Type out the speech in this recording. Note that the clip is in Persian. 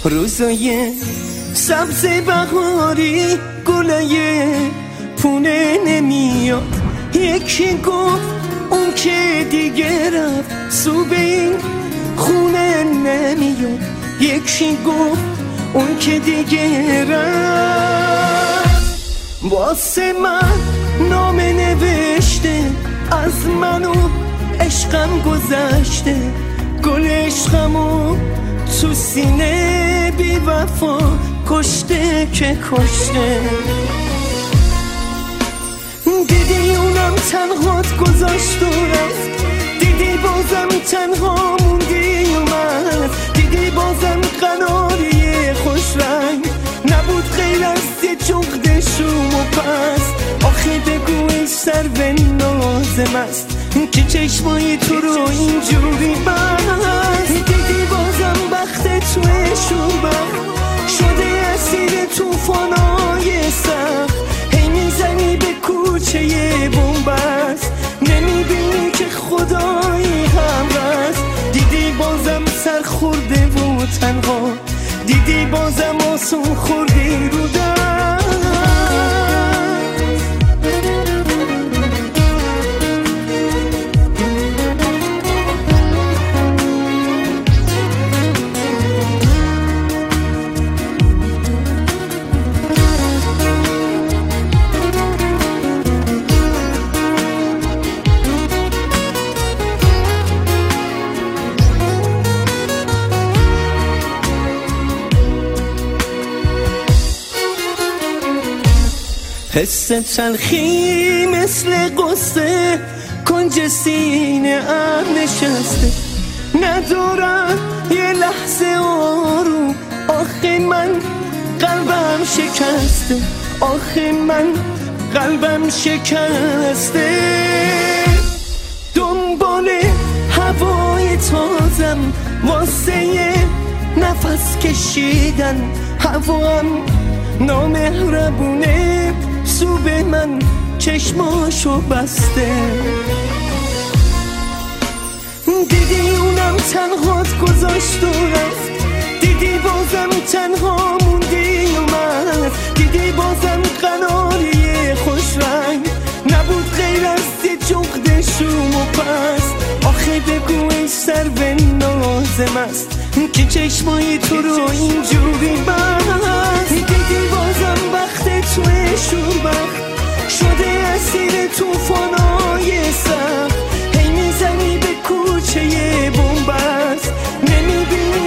روزای سبز بهاری گلای پونه نمیاد. یکی گفت اون که دیگه رفت سو به این خونه نمیاد. یکی گفت اون که دیگه رفت واسه من نامه نوشته از منو عشقم گذشته. گل عشقمو تو سینه بی وفا کشته که کشته. دیدی اونم تنهات گذاشت و رفت. دیدی بازم تنها موندی اومد. دیدی بازم قناری خوش رنگ نبود غیر از یه جغد شوم و پس. آخه بگو ای سرو نازم است که چشمای تو رو اینجوری بست. دیدی بازم بخت توی شوبخت شده اسیر توفانای سخت. هی میزنی به کوچه بنبست نمیبینی که خدایی هم هست. دیدی بازم سر خورده و تنها. دیدی بازم آسون خوردی رو دست. حس تلخی مثل قصه کنج سینه ام نشسته. ندارم یه لحظه آروم. آخه من قلبم شکسته. آخه من قلبم شکسته. دنبال هوای تازم واسه یه نفس کشیدن. هوام نامهربونه سو به من چشماشو بسته. دیدی اونم تنهات گذاشت و رفت. دیدی بازم تنها موندی اومد. دیدی بازم قناری خوش رنگ نبود غیر از یه جغد شوم و پس. آخه بگو ای سرو نازم است که چشمای تو رو اینجوری بست. دیدی بازم بخت توی شوربخت شده اسیر توفانای سخت. هی میزنی به کوچه بنبست نمیبینی